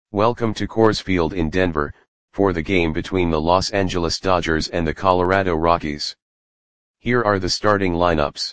Welcome to Coors Field in Denver, for the game between the Los Angeles Dodgers and the Colorado Rockies. Here are the starting lineups.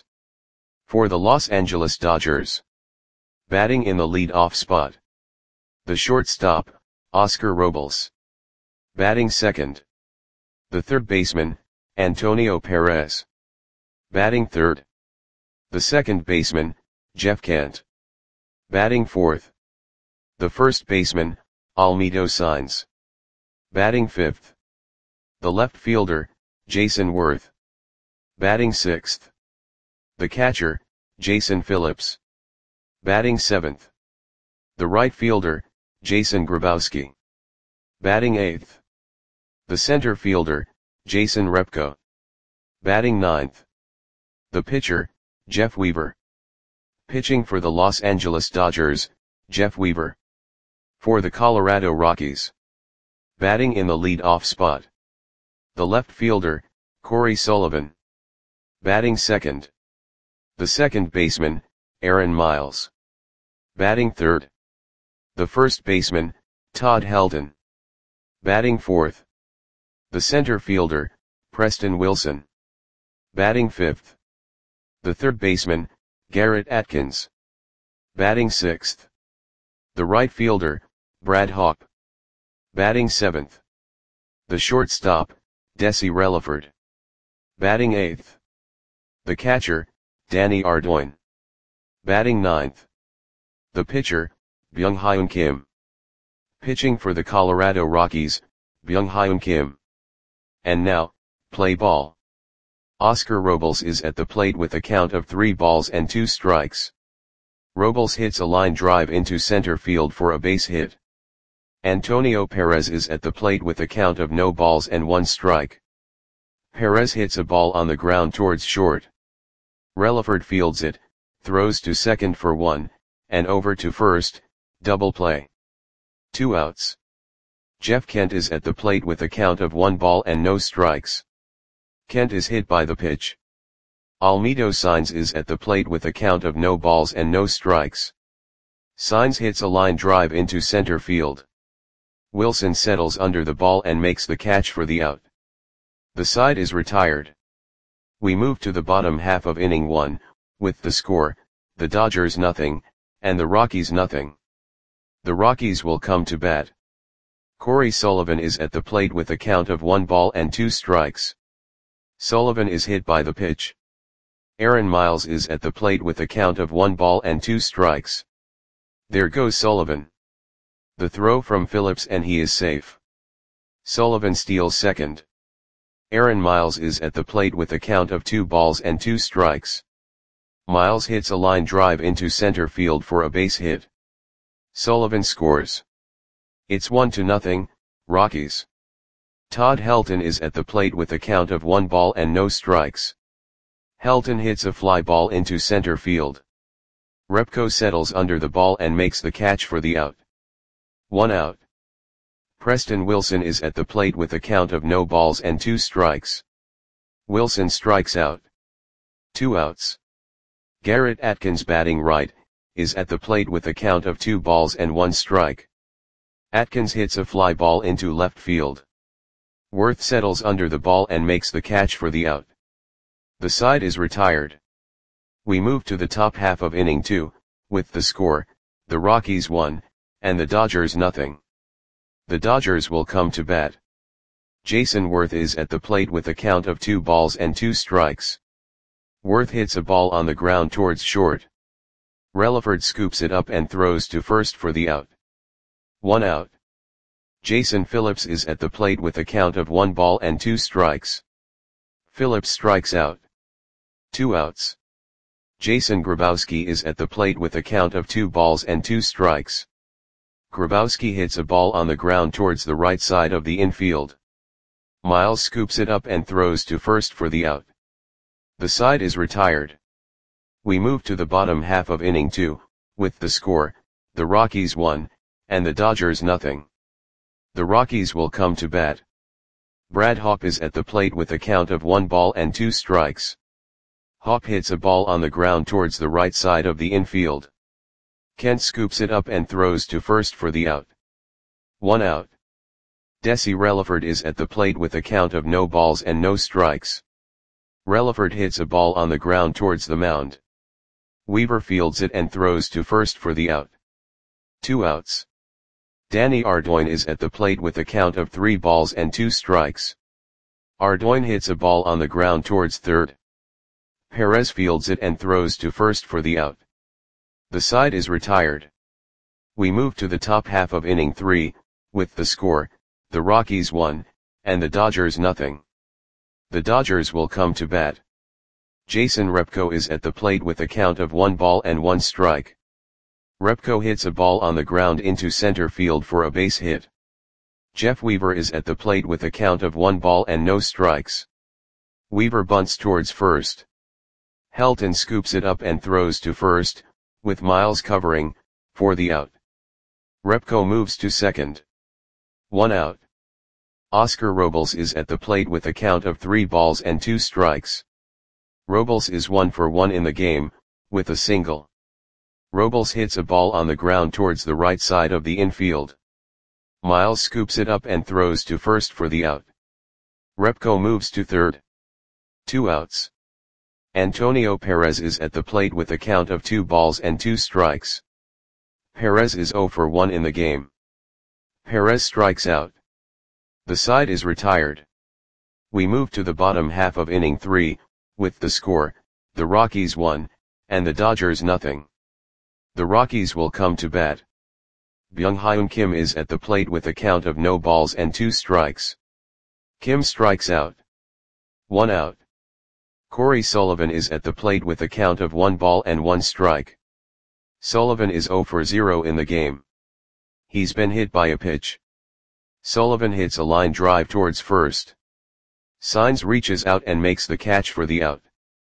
For the Los Angeles Dodgers. Batting in the lead-off spot. The shortstop, Oscar Robles. Batting second. The third baseman, Antonio Perez. Batting third. The second baseman, Jeff Kent. Batting fourth. The first baseman, Almedo Saenz. Batting fifth. The left fielder, Jason Worth. Batting sixth. The catcher, Jason Phillips. Batting seventh. The right fielder, Jason Grabowski. Batting eighth. The center fielder, Jason Repko. Batting ninth. The pitcher, Jeff Weaver. Pitching for the Los Angeles Dodgers, Jeff Weaver. For the Colorado Rockies. Batting in the lead-off spot. The left fielder, Corey Sullivan. Batting second. The second baseman, Aaron Miles. Batting third. The first baseman, Todd Helton. Batting fourth. The center fielder, Preston Wilson. Batting fifth. The third baseman, Garrett Atkins. Batting sixth. The right fielder, Brad Hawpe. Batting seventh. The shortstop, Desi Relaford. Batting eighth. The catcher, Danny Ardoin. Batting ninth. The pitcher, Byung-Hyun Kim. Pitching for the Colorado Rockies, Byung-Hyun Kim. And now, play ball. Oscar Robles is at the plate with a count of 3 balls and 2 strikes. Robles hits a line drive into center field for a base hit. Antonio Perez is at the plate with a count of no balls and 1 strike. Perez hits a ball on the ground towards short. Relaford fields it, throws to second for 1, and over to first, double play. 2 outs. Jeff Kent is at the plate with a count of 1 ball and no strikes. Kent is hit by the pitch. Almedo Saenz is at the plate with a count of no balls and no strikes. Saenz hits a line drive into center field. Wilson settles under the ball and makes the catch for the out. The side is retired. We move to the bottom half of inning 1, with the score, the Dodgers nothing, and the Rockies nothing. The Rockies will come to bat. Corey Sullivan is at the plate with a count of 1 ball and 2 strikes. Sullivan is hit by the pitch. Aaron Miles is at the plate with a count of 1 ball and 2 strikes. There goes Sullivan. The throw from Phillips and he is safe. Sullivan steals second. Aaron Miles is at the plate with a count of 2 balls and 2 strikes. Miles hits a line drive into center field for a base hit. Sullivan scores. It's 1-0, Rockies. Todd Helton is at the plate with a count of 1 ball and no strikes. Helton hits a fly ball into center field. Repko settles under the ball and makes the catch for the out. 1 out. Preston Wilson is at the plate with a count of no balls and 2 strikes. Wilson strikes out. 2 outs. Garrett Atkins batting right, is at the plate with a count of 2 balls and 1 strike. Atkins hits a fly ball into left field. Worth settles under the ball and makes the catch for the out. The side is retired. We move to the top half of inning 2, with the score, the Rockies 1, and the Dodgers nothing. The Dodgers will come to bat. Jason Worth is at the plate with a count of 2 balls and 2 strikes. Worth hits a ball on the ground towards short. Relaford scoops it up and throws to first for the out. 1 out. Jason Phillips is at the plate with a count of 1 ball and 2 strikes. Phillips strikes out. 2 outs. Jason Grabowski is at the plate with a count of 2 balls and 2 strikes. Grabowski hits a ball on the ground towards the right side of the infield. Miles scoops it up and throws to first for the out. The side is retired. We move to the bottom half of inning 2, with the score, the Rockies 1, and the Dodgers nothing. The Rockies will come to bat. Brad Hawpe is at the plate with a count of 1 ball and 2 strikes. Hawpe hits a ball on the ground towards the right side of the infield. Kent scoops it up and throws to first for the out. 1 out. Desi Relaford is at the plate with a count of no balls and no strikes. Relaford hits a ball on the ground towards the mound. Weaver fields it and throws to first for the out. 2 outs. Danny Ardoin is at the plate with a count of 3 balls and 2 strikes. Ardoin hits a ball on the ground towards third. Perez fields it and throws to first for the out. The side is retired. We move to the top half of inning 3, with the score, the Rockies 1, and the Dodgers nothing. The Dodgers will come to bat. Jason Repko is at the plate with a count of 1 ball and 1 strike. Repko hits a ball on the ground into center field for a base hit. Jeff Weaver is at the plate with a count of 1 ball and no strikes. Weaver bunts towards first. Helton scoops it up and throws to first, with Miles covering, for the out. Repko moves to second. 1 out. Oscar Robles is at the plate with a count of 3 balls and 2 strikes. Robles is 1 for 1 in the game, with a single. Robles hits a ball on the ground towards the right side of the infield. Miles scoops it up and throws to first for the out. Repko moves to third. 2 outs. Antonio Perez is at the plate with a count of 2 balls and 2 strikes. Perez is 0 for 1 in the game. Perez strikes out. The side is retired. We move to the bottom half of inning 3, with the score, the Rockies 1, and the Dodgers nothing. The Rockies will come to bat. Byung-Hyun Kim is at the plate with a count of no balls and 2 strikes. Kim strikes out. 1 out. Corey Sullivan is at the plate with a count of 1 ball and 1 strike. Sullivan is 0 for 0 in the game. He's been hit by a pitch. Sullivan hits a line drive towards first. Saenz reaches out and makes the catch for the out.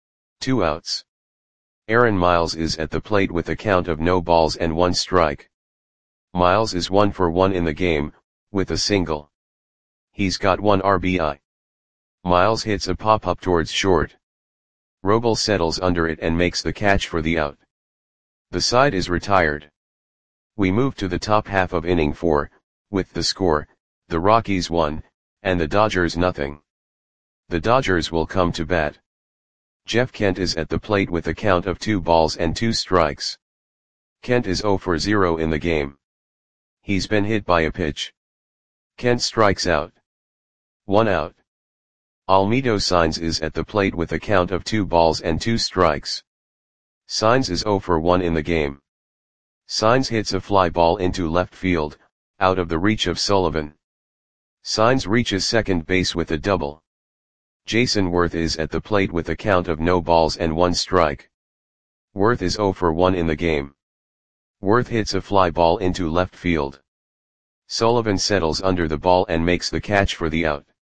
2 outs. Aaron Miles is at the plate with a count of no balls and 1 strike. Miles is 1 for 1 in the game, with a single. He's got 1 RBI. Miles hits a pop-up towards short. Robles settles under it and makes the catch for the out. The side is retired. We move to the top half of inning 4, with the score, the Rockies 1, and the Dodgers nothing. The Dodgers will come to bat. Jeff Kent is at the plate with a count of 2 balls and 2 strikes. Kent is 0 for 0 in the game. He's been hit by a pitch. Kent strikes out. 1 out. Almedo Saenz is at the plate with a count of 2 balls and 2 strikes. Saenz is 0 for 1 in the game. Saenz hits a fly ball into left field, out of the reach of Sullivan. Saenz reaches second base with a double. Jason Worth is at the plate with a count of no balls and 1 strike. Worth is 0 for 1 in the game. Worth hits a fly ball into left field. Sullivan settles under the ball and makes the catch for the out.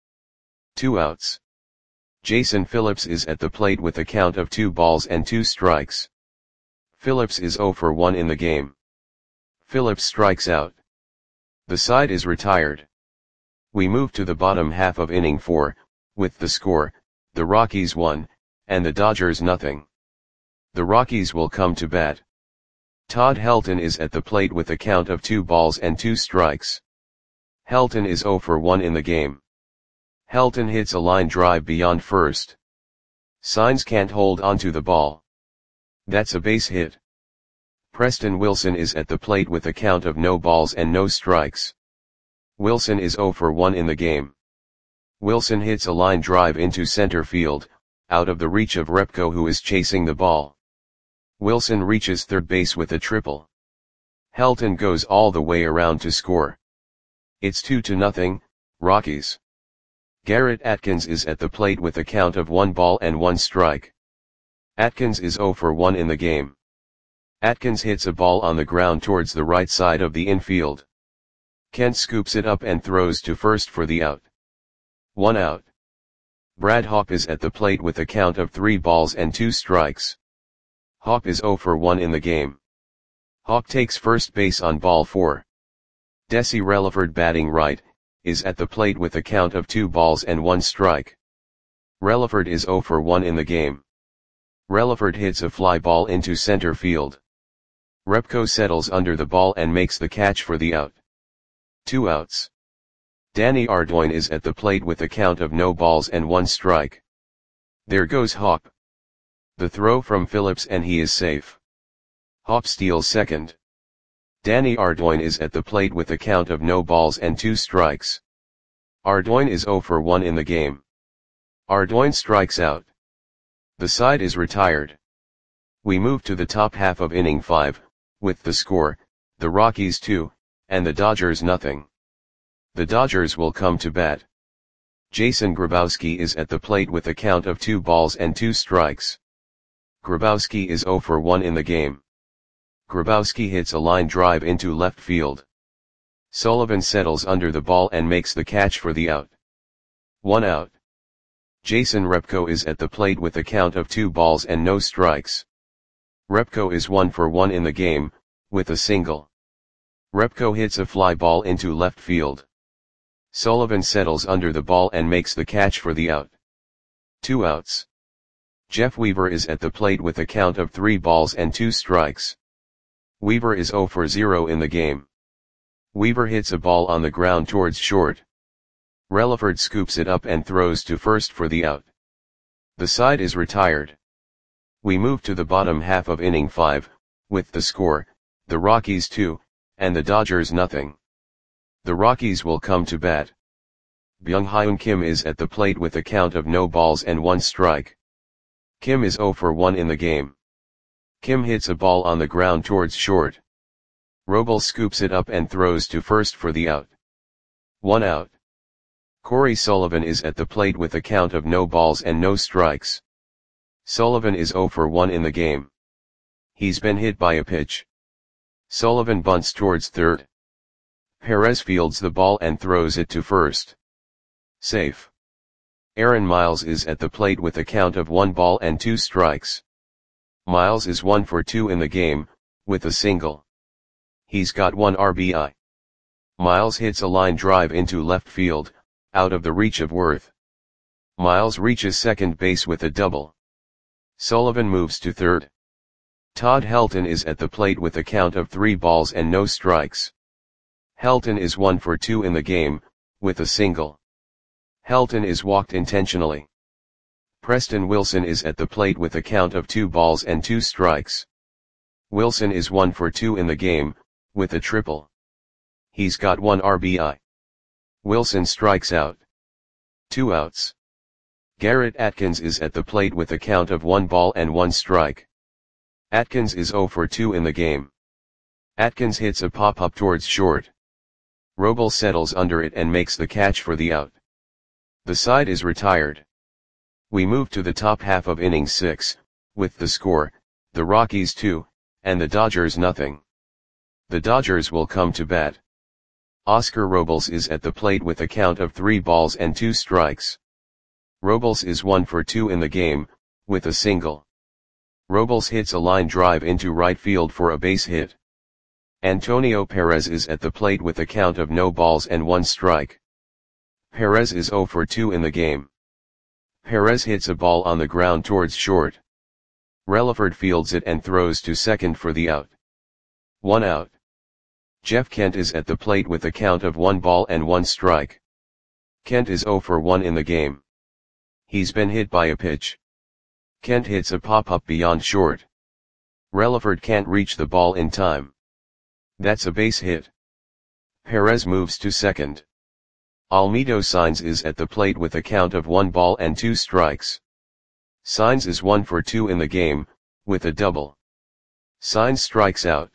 2 outs. Jason Phillips is at the plate with a count of 2 balls and 2 strikes. Phillips is 0 for 1 in the game. Phillips strikes out. The side is retired. We move to the bottom half of inning 4, with the score, the Rockies 1, and the Dodgers nothing. The Rockies will come to bat. Todd Helton is at the plate with a count of 2 balls and 2 strikes. Helton is 0 for 1 in the game. Helton hits a line drive beyond first. Saenz can't hold onto the ball. That's a base hit. Preston Wilson is at the plate with a count of no balls and no strikes. Wilson is 0 for 1 in the game. Wilson hits a line drive into center field, out of the reach of Repko who is chasing the ball. Wilson reaches third base with a triple. Helton goes all the way around to score. It's 2-0, Rockies. Garrett Atkins is at the plate with a count of 1 ball and 1 strike. Atkins is 0 for 1 in the game. Atkins hits a ball on the ground towards the right side of the infield. Kent scoops it up and throws to first for the out. 1 out. Brad Hawpe is at the plate with a count of 3 balls and 2 strikes. Hawpe is 0 for 1 in the game. Hawpe takes first base on ball 4. Desi Relaford batting right, is at the plate with a count of 2 balls and 1 strike. Relaford is 0 for 1 in the game. Relaford hits a fly ball into center field. Repko settles under the ball and makes the catch for the out. 2 outs. Danny Ardoin is at the plate with a count of no balls and 1 strike. There goes Hop. The throw from Phillips and he is safe. Hop steals second. Danny Ardoin is at the plate with a count of no balls and 2 strikes. Ardoin is 0 for 1 in the game. Ardoin strikes out. The side is retired. We move to the top half of inning 5, with the score, the Rockies 2, and the Dodgers nothing. The Dodgers will come to bat. Jason Grabowski is at the plate with a count of 2 balls and 2 strikes. Grabowski is 0 for 1 in the game. Grabowski hits a line drive into left field. Sullivan settles under the ball and makes the catch for the out. 1 out. Jason Repko is at the plate with a count of 2 balls and no strikes. Repko is 1 for 1 in the game, with a single. Repko hits a fly ball into left field. Sullivan settles under the ball and makes the catch for the out. 2 outs. Jeff Weaver is at the plate with a count of 3 balls and 2 strikes. Weaver is 0 for 0 in the game. Weaver hits a ball on the ground towards short. Relaford scoops it up and throws to first for the out. The side is retired. We move to the bottom half of inning 5, with the score, the Rockies 2, and the Dodgers nothing. The Rockies will come to bat. Byung-Hyun Kim is at the plate with a count of no balls and 1 strike. Kim is 0 for 1 in the game. Kim hits a ball on the ground towards short. Robles scoops it up and throws to first for the out. 1 out. Corey Sullivan is at the plate with a count of no balls and no strikes. Sullivan is 0 for 1 in the game. He's been hit by a pitch. Sullivan bunts towards third. Perez fields the ball and throws it to first. Safe. Aaron Miles is at the plate with a count of 1 ball and 2 strikes. Miles is 1 for 2 in the game, with a single. He's got 1 RBI. Miles hits a line drive into left field, out of the reach of Worth. Miles reaches second base with a double. Sullivan moves to third. Todd Helton is at the plate with a count of 3 balls and no strikes. Helton is 1 for 2 in the game, with a single. Helton is walked intentionally. Preston Wilson is at the plate with a count of 2 balls and 2 strikes. Wilson is 1 for 2 in the game, with a triple. He's got 1 RBI. Wilson strikes out. 2 outs. Garrett Atkins is at the plate with a count of 1 ball and 1 strike. Atkins is 0 for 2 in the game. Atkins hits a pop-up towards short. Robles settles under it and makes the catch for the out. The side is retired. We move to the top half of inning 6, with the score, the Rockies 2, and the Dodgers nothing. The Dodgers will come to bat. Oscar Robles is at the plate with a count of 3 balls and 2 strikes. Robles is 1 for 2 in the game, with a single. Robles hits a line drive into right field for a base hit. Antonio Perez is at the plate with a count of no balls and 1 strike. Perez is 0 for 2 in the game. Perez hits a ball on the ground towards short. Relaford fields it and throws to second for the out. 1 out. Jeff Kent is at the plate with a count of 1 ball and 1 strike. Kent is 0 for 1 in the game. He's been hit by a pitch. Kent hits a pop-up beyond short. Relaford can't reach the ball in time. That's a base hit. Perez moves to second. Almedo Sainz is at the plate with a count of 1 ball and 2 strikes. Sainz is 1 for 2 in the game, with a double. Sainz strikes out.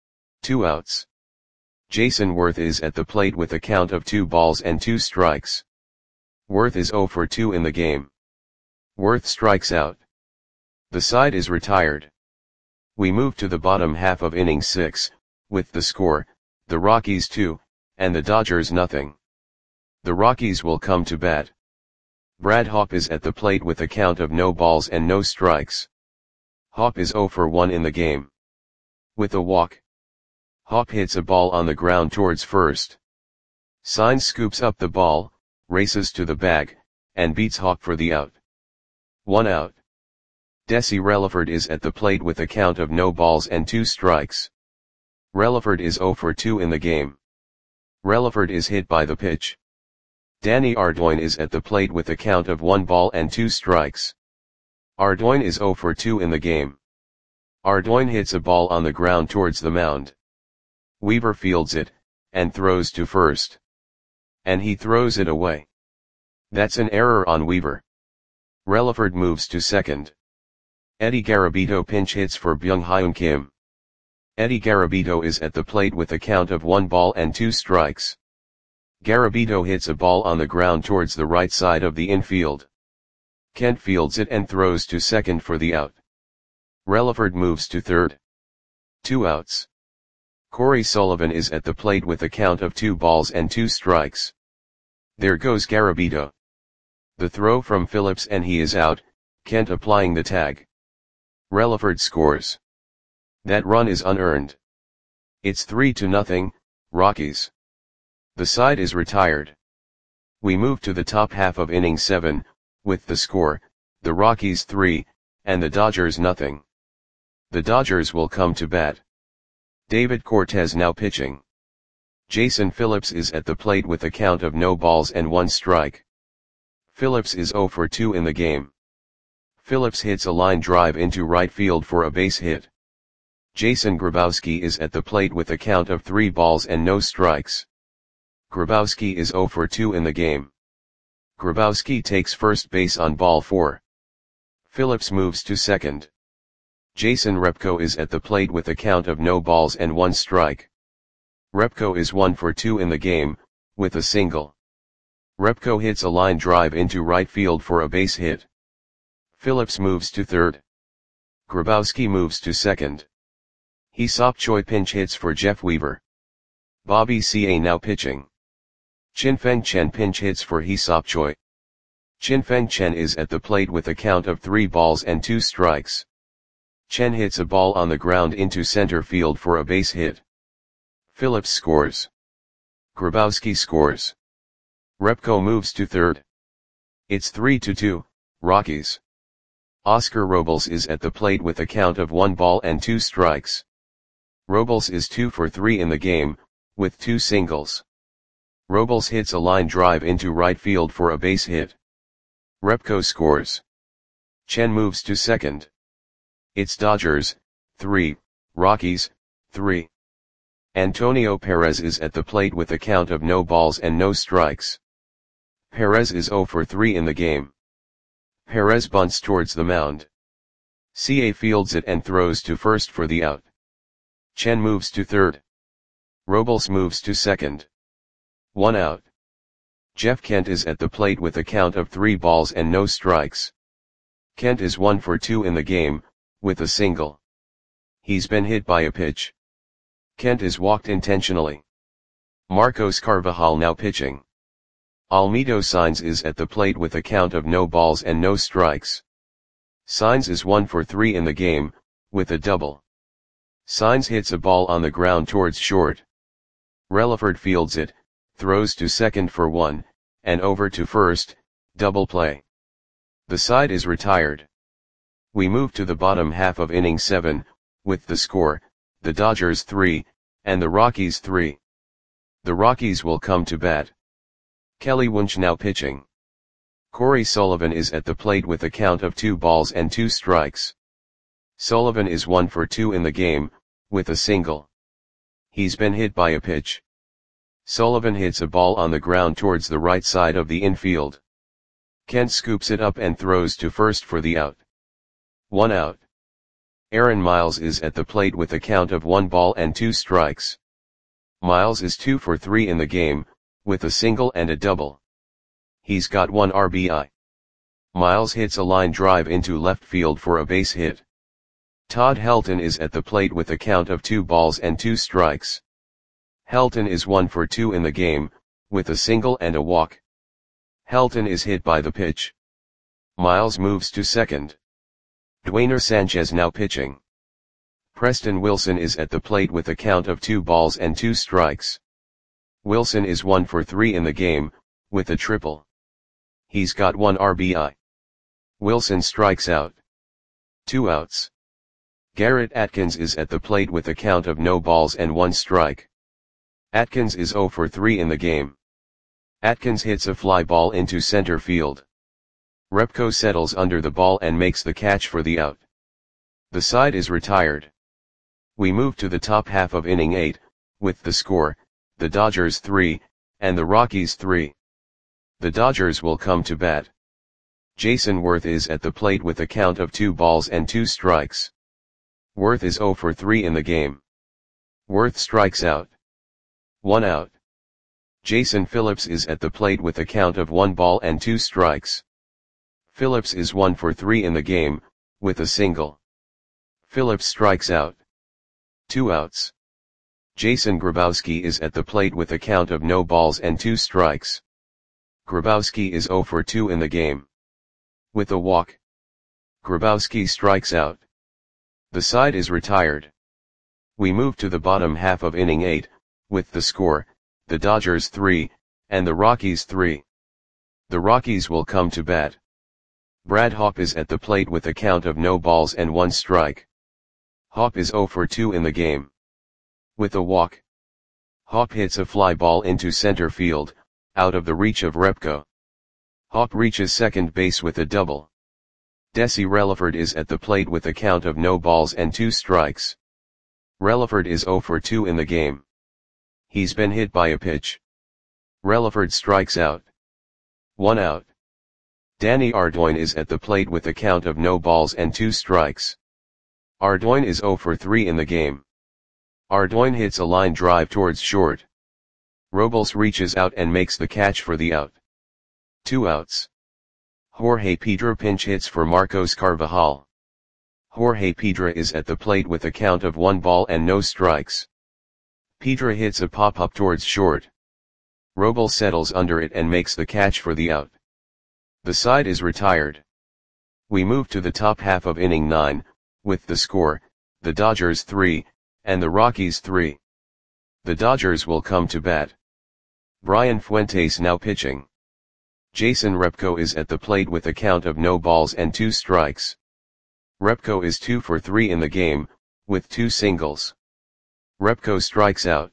2 outs. Jason Worth is at the plate with a count of 2 balls and 2 strikes. Worth is 0 for 2 in the game. Worth strikes out. The side is retired. We move to the bottom half of inning 6, with the score, the Rockies 2, and the Dodgers nothing. The Rockies will come to bat. Brad Hawpe is at the plate with a count of no balls and no strikes. Hawpe is 0 for 1 in the game. With a walk. Hawpe hits a ball on the ground towards first. Sainz scoops up the ball, races to the bag, and beats Hawpe for the out. 1 out. Desi Relaford is at the plate with a count of no balls and 2 strikes. Relaford is 0 for 2 in the game. Relaford is hit by the pitch. Danny Ardoin is at the plate with a count of 1 ball and 2 strikes. Ardoin is 0 for 2 in the game. Ardoin hits a ball on the ground towards the mound. Weaver fields it, and throws to first. And he throws it away. That's an error on Weaver. Relaford moves to second. Eddie Garabito pinch hits for Byung-Hyun Kim. Eddie Garabito is at the plate with a count of 1 ball and 2 strikes. Garabito hits a ball on the ground towards the right side of the infield. Kent fields it and throws to second for the out. Relaford moves to third. 2 outs. Corey Sullivan is at the plate with a count of 2 balls and 2 strikes. There goes Garabito. The throw from Phillips and he is out, Kent applying the tag. Relaford scores. That run is unearned. It's 3-0, Rockies. The side is retired. We move to the top half of inning 7, with the score, the Rockies 3, and the Dodgers nothing. The Dodgers will come to bat. David Cortez now pitching. Jason Phillips is at the plate with a count of no balls and 1 strike. Phillips is 0 for 2 in the game. Phillips hits a line drive into right field for a base hit. Jason Grabowski is at the plate with a count of 3 balls and no strikes. Grabowski is 0 for 2 in the game. Grabowski takes first base on ball 4. Phillips moves to second. Jason Repko is at the plate with a count of no balls and 1 strike. Repko is 1 for 2 in the game, with a single. Repko hits a line drive into right field for a base hit. Phillips moves to third. Grabowski moves to second. Hee-Seop Choi pinch hits for Jeff Weaver. Bobby Ca now pitching. Chin-Feng Chen pinch hits for Hee-Seop Choi. Chin-Feng Chen is at the plate with a count of 3 balls and 2 strikes. Chen hits a ball on the ground into center field for a base hit. Phillips scores. Grabowski scores. Repko moves to third. It's 3-2, Rockies. Oscar Robles is at the plate with a count of 1 ball and 2 strikes. Robles is 2 for 3 in the game, with 2 singles. Robles hits a line drive into right field for a base hit. Repko scores. Chen moves to second. It's Dodgers, 3, Rockies, 3. Antonio Perez is at the plate with a count of no balls and no strikes. Perez is 0 for 3 in the game. Perez bunts towards the mound. Ca fields it and throws to first for the out. Chen moves to third. Robles moves to second. 1 out. Jeff Kent is at the plate with a count of 3 balls and no strikes. Kent is 1 for 2 in the game, with a single. He's been hit by a pitch. Kent is walked intentionally. Marcos Carvajal now pitching. Almedo Sainz is at the plate with a count of no balls and no strikes. Sainz is 1 for 3 in the game, with a double. Sainz hits a ball on the ground towards short. Relaford fields it, throws to second for 1, and over to first, double play. The side is retired. We move to the bottom half of inning 7, with the score, the Dodgers 3, and the Rockies 3. The Rockies will come to bat. Kelly Wunsch now pitching. Corey Sullivan is at the plate with a count of 2 balls and 2 strikes. Sullivan is 1 for 2 in the game, with a single. He's been hit by a pitch. Sullivan hits a ball on the ground towards the right side of the infield. Kent scoops it up and throws to first for the out. 1 out. Aaron Miles is at the plate with a count of 1 ball and 2 strikes. Miles is 2 for 3 in the game, with a single and a double. He's got 1 RBI. Miles hits a line drive into left field for a base hit. Todd Helton is at the plate with a count of 2 balls and 2 strikes. Helton is 1 for 2 in the game, with a single and a walk. Helton is hit by the pitch. Miles moves to second. Dwayner Sanchez now pitching. Preston Wilson is at the plate with a count of 2 balls and 2 strikes. Wilson is 1 for 3 in the game, with a triple. He's got 1 RBI. Wilson strikes out. 2 outs. Garrett Atkins is at the plate with a count of no balls and 1 strike. Atkins is 0 for 3 in the game. Atkins hits a fly ball into center field. Repko settles under the ball and makes the catch for the out. The side is retired. We move to the top half of inning 8, with the score, the Dodgers 3, and the Rockies 3. The Dodgers will come to bat. Jason Worth is at the plate with a count of 2 balls and 2 strikes. Worth is 0 for 3 in the game. Worth strikes out. 1 out. Jason Phillips is at the plate with a count of 1 ball and 2 strikes. Phillips is 1 for 3 in the game, with a single. Phillips strikes out. 2 outs. Jason Grabowski is at the plate with a count of no balls and 2 strikes. Grabowski is 0 for 2 in the game. With a walk. Grabowski strikes out. The side is retired. We move to the bottom half of inning 8, with the score, the Dodgers 3, and the Rockies 3. The Rockies will come to bat. Brad Hawpe is at the plate with a count of no balls and 1 strike. Hawpe is 0 for 2 in the game. With a walk. Hawpe hits a fly ball into center field, out of the reach of Repko. Hawpe reaches second base with a double. Desi Relaford is at the plate with a count of no balls and 2 strikes. Relaford is 0 for 2 in the game. He's been hit by a pitch. Relaford strikes out. 1 out. Danny Ardoin is at the plate with a count of no balls and 2 strikes. Ardoin is 0 for 3 in the game. Ardoin hits a line drive towards short. Robles reaches out and makes the catch for the out. 2 outs. Jorge Pedra pinch hits for Marcos Carvajal. Jorge Pedra is at the plate with a count of 1 ball and no strikes. Pedra hits a pop-up towards short. Robles settles under it and makes the catch for the out. The side is retired. We move to the top half of inning 9, with the score, the Dodgers 3, and the Rockies 3. The Dodgers will come to bat. Brian Fuentes now pitching. Jason Repko is at the plate with a count of no balls and 2 strikes. Repko is 2 for 3 in the game, with 2 singles. Repko strikes out.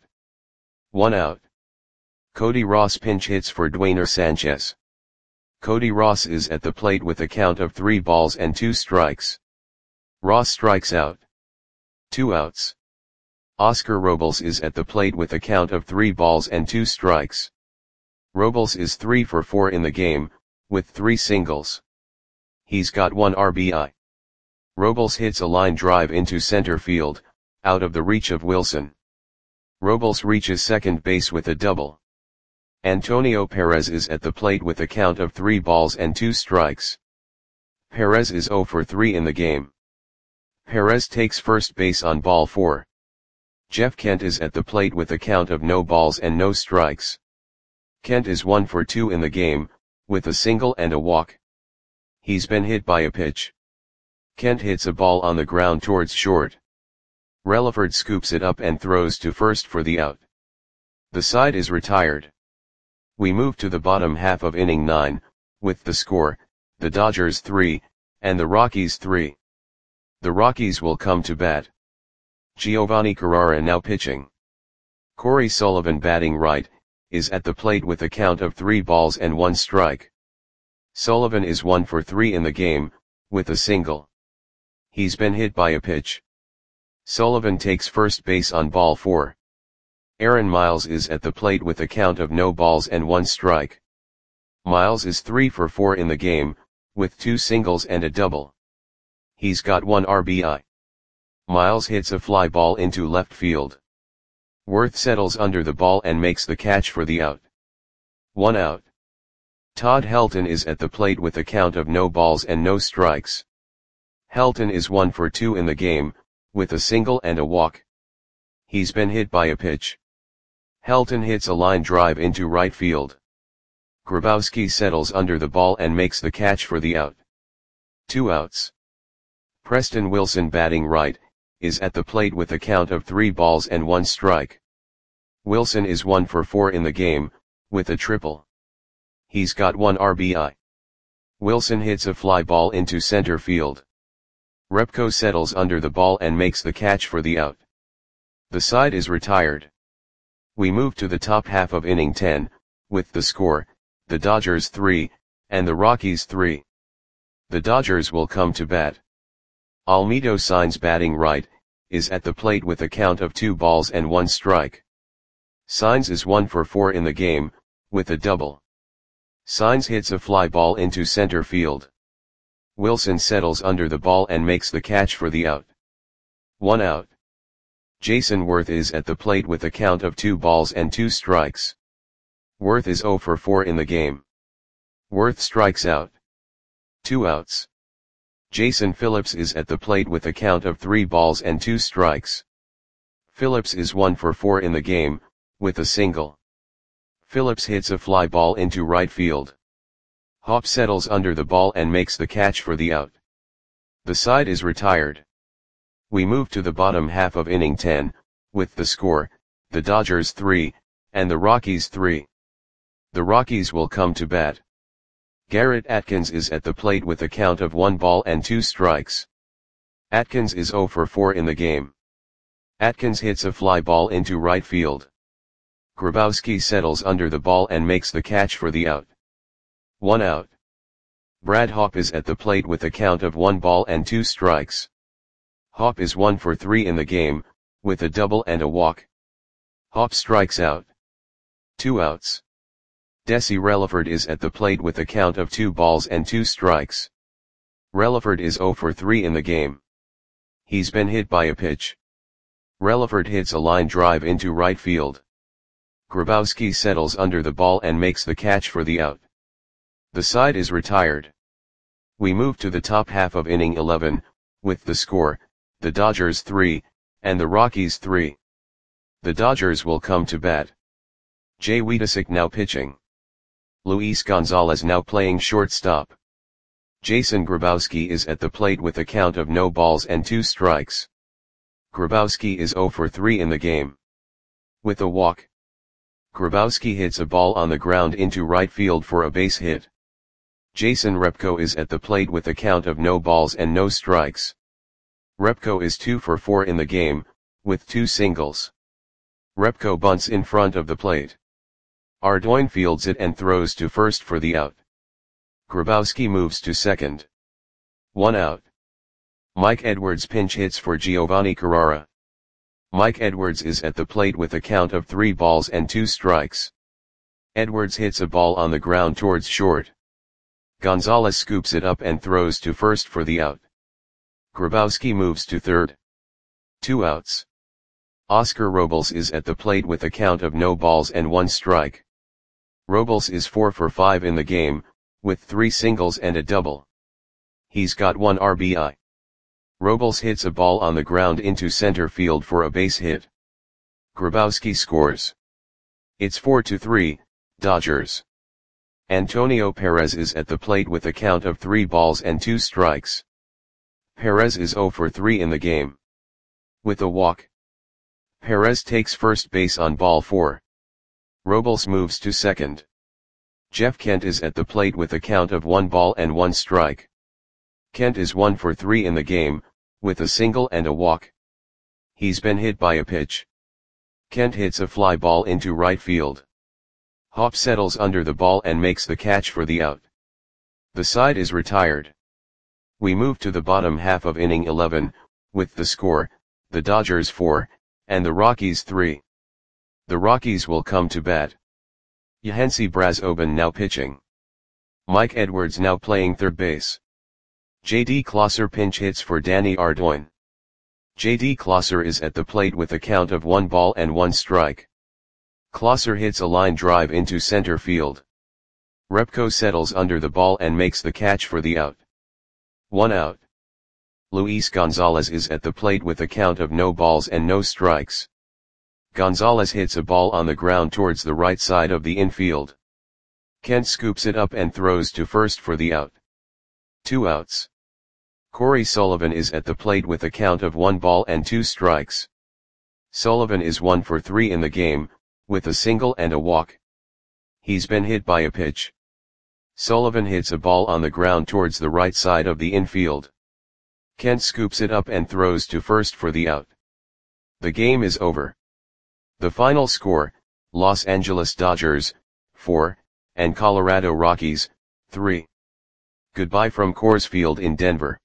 1 out. Cody Ross pinch hits for Dwayner Sanchez. Cody Ross is at the plate with a count of 3 balls and 2 strikes. Ross strikes out. 2 outs. Oscar Robles is at the plate with a count of 3 balls and 2 strikes. Robles is 3 for 4 in the game, with 3 singles. He's got 1 RBI. Robles hits a line drive into center field, out of the reach of Wilson. Robles reaches second base with a double. Antonio Perez is at the plate with a count of 3 balls and 2 strikes. Perez is 0 for 3 in the game. Perez takes first base on ball 4. Jeff Kent is at the plate with a count of no balls and no strikes. Kent is 1 for 2 in the game, with a single and a walk. He's been hit by a pitch. Kent hits a ball on the ground towards short. Relaford scoops it up and throws to first for the out. The side is retired. We move to the bottom half of inning 9, with the score, the Dodgers 3, and the Rockies 3. The Rockies will come to bat. Giovanni Carrara now pitching. Corey Sullivan batting right, is at the plate with a count of 3 balls and 1 strike. Sullivan is 1 for 3 in the game, with a single. He's been hit by a pitch. Sullivan takes first base on ball 4. Aaron Miles is at the plate with a count of no balls and 1 strike. Miles is 3 for 4 in the game, with 2 singles and a double. He's got 1 RBI. Miles hits a fly ball into left field. Worth settles under the ball and makes the catch for the out. 1 out. Todd Helton is at the plate with a count of no balls and no strikes. Helton is 1 for 2 in the game, with a single and a walk. He's been hit by a pitch. Helton hits a line drive into right field. Grabowski settles under the ball and makes the catch for the out. 2 outs. Preston Wilson batting right, is at the plate with a count of 3 balls and 1 strike. Wilson is 1 for 4 in the game, with a triple. He's got 1 RBI. Wilson hits a fly ball into center field. Repko settles under the ball and makes the catch for the out. The side is retired. We move to the top half of inning 10, with the score, the Dodgers 3, and the Rockies 3. The Dodgers will come to bat. Almedo Sainz, batting right, is at the plate with a count of 2 balls and 1 strike. Sainz is 1 for 4 in the game, with a double. Sainz hits a fly ball into center field. Wilson settles under the ball and makes the catch for the out. 1 out. Jason Worth is at the plate with a count of 2 balls and 2 strikes. Worth is 0 for 4 in the game. Worth strikes out. 2 outs. Jason Phillips is at the plate with a count of 3 balls and 2 strikes. Phillips is 1 for 4 in the game, with a single. Phillips hits a fly ball into right field. Hop settles under the ball and makes the catch for the out. The side is retired. We move to the bottom half of inning 10, with the score, the Dodgers 3, and the Rockies 3. The Rockies will come to bat. Garrett Atkins is at the plate with a count of 1 ball and 2 strikes. Atkins is 0 for 4 in the game. Atkins hits a fly ball into right field. Grabowski settles under the ball and makes the catch for the out. 1 out. Brad Hawpe is at the plate with a count of 1 ball and 2 strikes. Hawpe is 1 for 3 in the game, with a double and a walk. Hawpe strikes out. 2 outs. Desi Relaford is at the plate with a count of 2 balls and 2 strikes. Relaford is 0 for 3 in the game. He's been hit by a pitch. Relaford hits a line drive into right field. Grabowski settles under the ball and makes the catch for the out. The side is retired. We move to the top half of inning 11, with the score, the Dodgers 3, and the Rockies 3. The Dodgers will come to bat. Jay Wiedesick now pitching. Luis Gonzalez now playing shortstop. Jason Grabowski is at the plate with a count of no balls and 2 strikes. Grabowski is 0 for 3 in the game. With a walk. Grabowski hits a ball on the ground into right field for a base hit. Jason Repko is at the plate with a count of no balls and no strikes. Repko is 2 for 4 in the game, with 2 singles. Repko bunts in front of the plate. Ardoin fields it and throws to first for the out. Grabowski moves to second. 1 out. Mike Edwards pinch hits for Giovanni Carrara. Mike Edwards is at the plate with a count of 3 balls and 2 strikes. Edwards hits a ball on the ground towards short. Gonzalez scoops it up and throws to first for the out. Grabowski moves to third. 2 outs. Oscar Robles is at the plate with a count of no balls and 1 strike. Robles is 4 for 5 in the game, with 3 singles and a double. He's got 1 RBI. Robles hits a ball on the ground into center field for a base hit. Grabowski scores. It's 4-3, Dodgers. Antonio Perez is at the plate with a count of 3 balls and 2 strikes. Perez is 0 for 3 in the game. With a walk. Perez takes first base on ball 4. Robles moves to second. Jeff Kent is at the plate with a count of 1 ball and 1 strike. Kent is 1 for 3 in the game, with a single and a walk. He's been hit by a pitch. Kent hits a fly ball into right field. Hop settles under the ball and makes the catch for the out. The side is retired. We move to the bottom half of inning 11, with the score, the Dodgers 4, and the Rockies 3. The Rockies will come to bat. Yahansi Brazoban now pitching. Mike Edwards now playing third base. J.D. Klosser pinch hits for Danny Ardoin. J.D. Klosser is at the plate with a count of 1 ball and 1 strike. Klosser hits a line drive into center field. Repko settles under the ball and makes the catch for the out. 1 out. Luis Gonzalez is at the plate with a count of no balls and no strikes. Gonzalez hits a ball on the ground towards the right side of the infield. Kent scoops it up and throws to first for the out. 2 outs. Corey Sullivan is at the plate with a count of 1 ball and 2 strikes. Sullivan is 1 for 3 in the game, with a single and a walk. He's been hit by a pitch. Sullivan hits a ball on the ground towards the right side of the infield. Kent scoops it up and throws to first for the out. The game is over. The final score, Los Angeles Dodgers, 4, and Colorado Rockies, 3. Goodbye from Coors Field in Denver.